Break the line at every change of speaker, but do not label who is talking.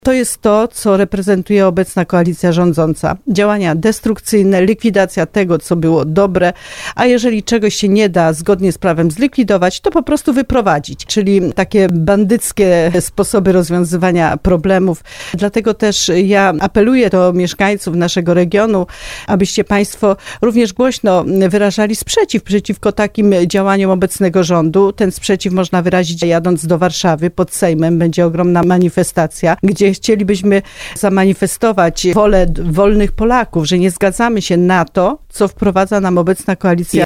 To jest to, co reprezentuje obecna koalicja rządząca. Działania destrukcyjne, likwidacja tego, co było dobre, a jeżeli czegoś się nie da zgodnie z prawem zlikwidować, to po prostu wyprowadzić. Czyli takie bandyckie sposoby rozwiązywania problemów. Dlatego też ja apeluję do mieszkańców naszego regionu, abyście państwo również głośno wyrażali sprzeciw przeciwko takim działaniom obecnego rządu. Ten sprzeciw można wyrazić jadąc do Warszawy. Pod Sejmem będzie ogromna manifestacja, gdzie chcielibyśmy zamanifestować wolę wolnych Polaków, że nie zgadzamy się na to, co wprowadza nam obecna koalicja